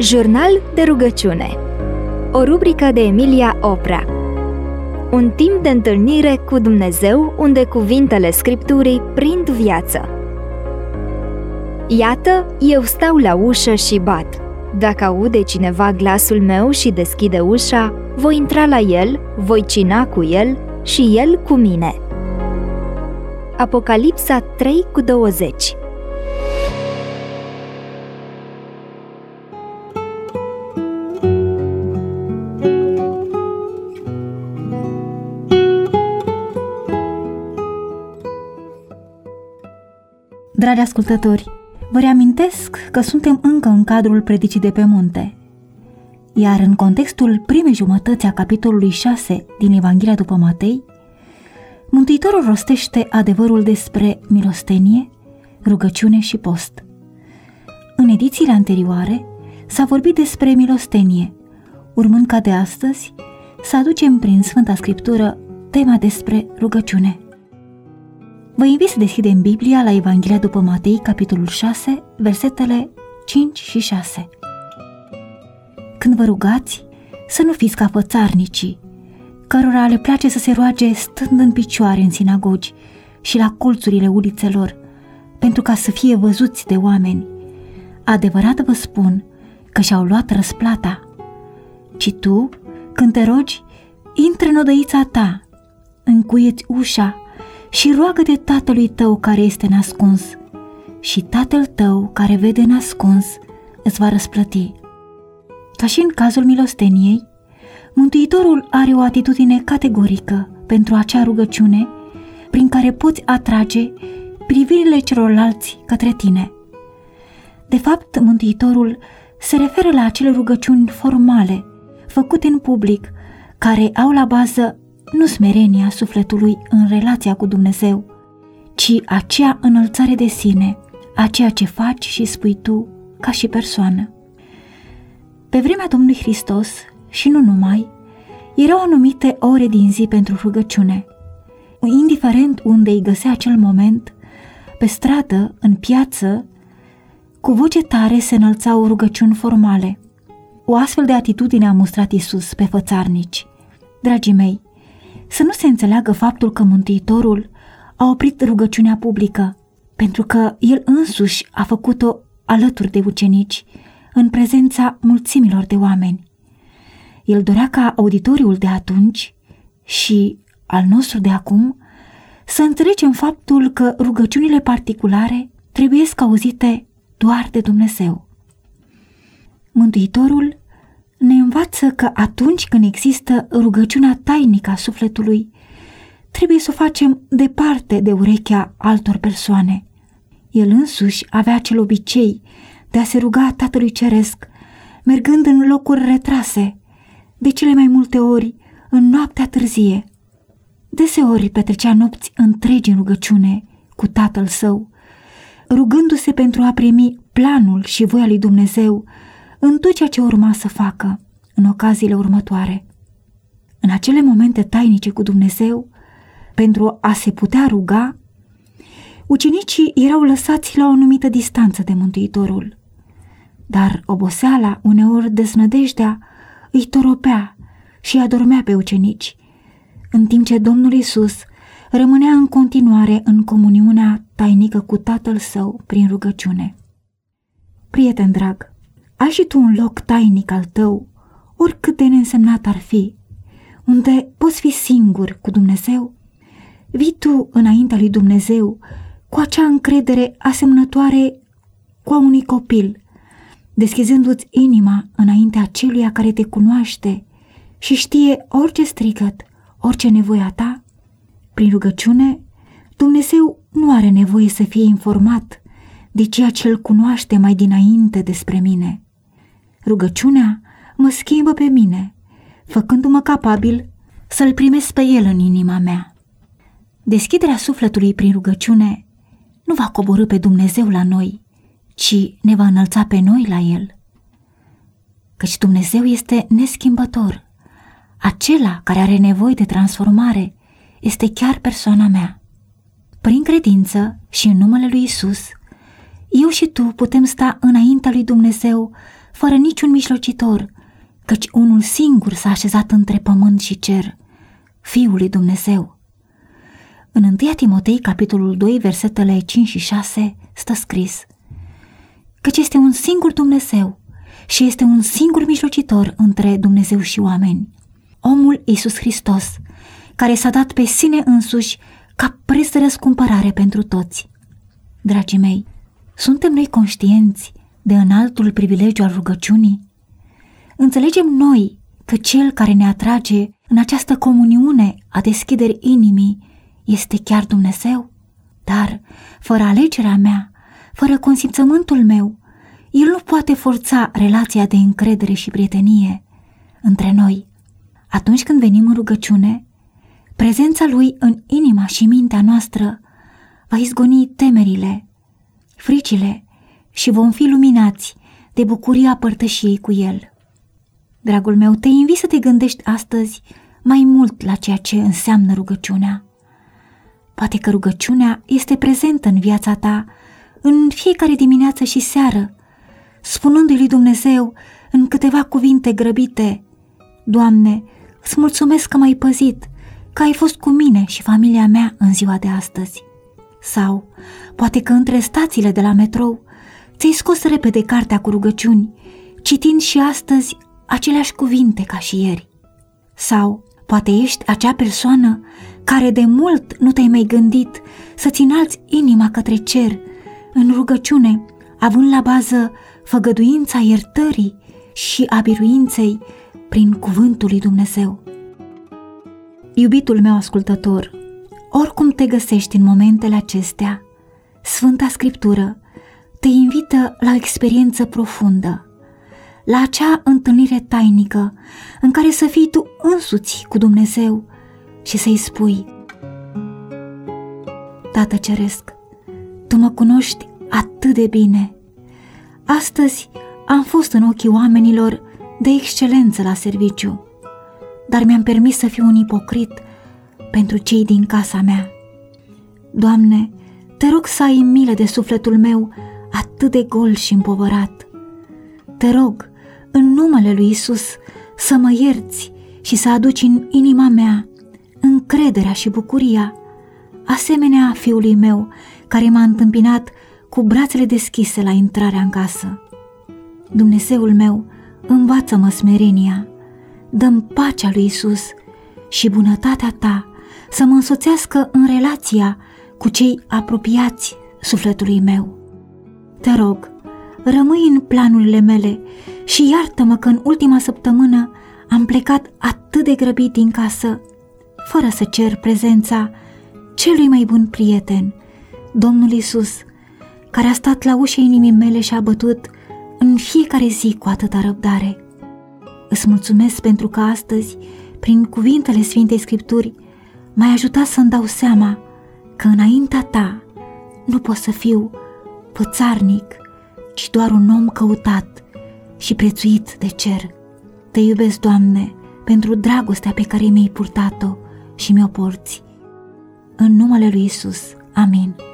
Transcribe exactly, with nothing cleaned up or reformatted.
Jurnal de rugăciune. O rubrică de Emilia Oprea. Un timp de întâlnire cu Dumnezeu unde cuvintele Scripturii prind viață. Iată, eu stau la ușă și bat. Dacă aude cineva glasul meu și deschide ușa, voi intra la el, voi cina cu el și el cu mine. Apocalipsa trei cu douăzeci. Dragi ascultători, vă reamintesc că suntem încă în cadrul predicii de pe munte, iar în contextul primei jumătăți a capitolului șase din Evanghelia după Matei, Mântuitorul rostește adevărul despre milostenie, rugăciune și post. În edițiile anterioare s-a vorbit despre milostenie, urmând ca de astăzi să aducem prin Sfânta Scriptură tema despre rugăciune. Vă invit să deschidem Biblia la Evanghelia după Matei, capitolul șase, versetele cinci și șase. Când vă rugați, să nu fiți ca fățarnicii, cărora le place să se roage stând în picioare în sinagogi și la colțurile ulițelor, pentru ca să fie văzuți de oameni. Adevărat vă spun că și-au luat răsplata. Ci tu, când te rogi, intră în odăița ta, încuie-ți ușa și roagă-te Tatălui tău care este nascuns, și Tatăl tău care vede nascuns îți va răsplăti. Ca și în cazul milosteniei, Mântuitorul are o atitudine categorică pentru acea rugăciune prin care poți atrage privirile celorlalți către tine. De fapt, Mântuitorul se referă la acele rugăciuni formale, făcute în public, care au la bază nu smerenia sufletului în relația cu Dumnezeu, ci acea înălțare de sine, a ceea ce faci și spui tu ca și persoană. Pe vremea Domnului Hristos, și nu numai, erau anumite ore din zi pentru rugăciune. Indiferent unde îi găsea acel moment, pe stradă, în piață, cu voce tare se înălțau rugăciuni formale. O astfel de atitudine a mustrat Iisus pe fățarnici. Dragii mei, să nu se înțeleagă faptul că Mântuitorul a oprit rugăciunea publică, pentru că El însuși a făcut-o alături de ucenici, în prezența mulțimilor de oameni. El dorea ca auditoriul de atunci și al nostru de acum să înțelegem faptul că rugăciunile particulare trebuie să auzite doar de Dumnezeu. Mântuitorul ne învață că atunci când există rugăciunea tainică a sufletului, trebuie să o facem departe de urechea altor persoane. El însuși avea acel obicei de a se ruga Tatălui Ceresc, mergând în locuri retrase, de cele mai multe ori în noaptea târzie. Deseori petrecea nopți întregi în rugăciune cu Tatăl Său, rugându-se pentru a primi planul și voia lui Dumnezeu în tot ceea ce urma să facă în ocaziile următoare. În acele momente tainice cu Dumnezeu, pentru a se putea ruga, ucenicii erau lăsați la o anumită distanță de Mântuitorul, dar oboseala, uneori deznădejdea, îi toropea și adormea pe ucenici, în timp ce Domnul Iisus rămânea în continuare în comuniunea tainică cu Tatăl Său prin rugăciune. Prieten drag, ai și tu un loc tainic al tău, oricât de neînsemnat ar fi, unde poți fi singur cu Dumnezeu? Vii tu înaintea lui Dumnezeu cu acea încredere asemănătoare cu a unui copil, deschizându-ți inima înaintea celuia care te cunoaște și știe orice strigăt, orice nevoie a ta? Prin rugăciune, Dumnezeu nu are nevoie să fie informat de ceea ce îl cunoaște mai dinainte despre mine. Rugăciunea mă schimbă pe mine, făcându-mă capabil să-L primesc pe El în inima mea. Deschiderea sufletului prin rugăciune nu va coborî pe Dumnezeu la noi, ci ne va înălța pe noi la El. Căci Dumnezeu este neschimbător. Acela care are nevoie de transformare este chiar persoana mea. Prin credință și în numele lui Iisus, eu și tu putem sta înaintea lui Dumnezeu fără niciun mijlocitor, căci unul singur s-a așezat între pământ și cer, Fiul lui Dumnezeu. În întâi Timotei, capitolul doi, versetele cinci și șase, stă scris: căci este un singur Dumnezeu și este un singur mijlocitor între Dumnezeu și oameni, omul Iisus Hristos, care s-a dat pe sine însuși ca preț de răscumpărare pentru toți. Dragii mei, suntem noi conștienți de înaltul privilegiu al rugăciunii? Înțelegem noi că Cel care ne atrage în această comuniune a deschiderii inimii este chiar Dumnezeu? Dar, fără alegerea mea, fără consimțământul meu, El nu poate forța relația de încredere și prietenie între noi. Atunci când venim în rugăciune, prezența Lui în inima și mintea noastră va izgoni temerile, fricile și vom fi luminați de bucuria părtășiei cu El. Dragul meu, te invit să te gândești astăzi mai mult la ceea ce înseamnă rugăciunea. Poate că rugăciunea este prezentă în viața ta în fiecare dimineață și seară, spunându-i lui Dumnezeu în câteva cuvinte grăbite: Doamne, îți mulțumesc că m-ai păzit, că ai fost cu mine și familia mea în ziua de astăzi. Sau poate că între stațiile de la metrou ți-ai scos repede cartea cu rugăciuni, citind și astăzi aceleași cuvinte ca și ieri. Sau poate ești acea persoană care de mult nu te-ai mai gândit să-ți înalți inima către cer în rugăciune, având la bază făgăduința iertării și a biruinței prin cuvântul lui Dumnezeu. Iubitul meu ascultător, oricum te găsești în momentele acestea, Sfânta Scriptură te invită la o experiență profundă, la acea întâlnire tainică în care să fii tu însuți cu Dumnezeu și să-i spui: Tată Ceresc, tu mă cunoști atât de bine. Astăzi am fost în ochii oamenilor de excelență la serviciu, dar mi-am permis să fiu un ipocrit pentru cei din casa mea. Doamne, te rog să ai milă de sufletul meu atât de gol și împovărat. Te rog, în numele lui Iisus, să mă ierți și să aduci în inima mea încrederea și bucuria, asemenea fiului meu care m-a întâmpinat cu brațele deschise la intrarea în casă. Dumnezeul meu, învață-mă smerenia, dă-mi pacea lui Iisus și bunătatea ta să mă însoțească în relația cu cei apropiați sufletului meu. Te rog, rămâi în planurile mele și iartă-mă că în ultima săptămână am plecat atât de grăbit din casă, fără să cer prezența celui mai bun prieten, Domnul Iisus, care a stat la ușa inimii mele și a bătut în fiecare zi cu atâta răbdare. Îți mulțumesc pentru că astăzi, prin cuvintele Sfintei Scripturi, m-ai ajutat să-mi dau seama că înaintea ta nu pot să fiu fățarnic, ci doar un om căutat și prețuit de cer. Te iubesc, Doamne, pentru dragostea pe care mi-ai purtat-o și mi-o porți. În numele lui Iisus. Amin.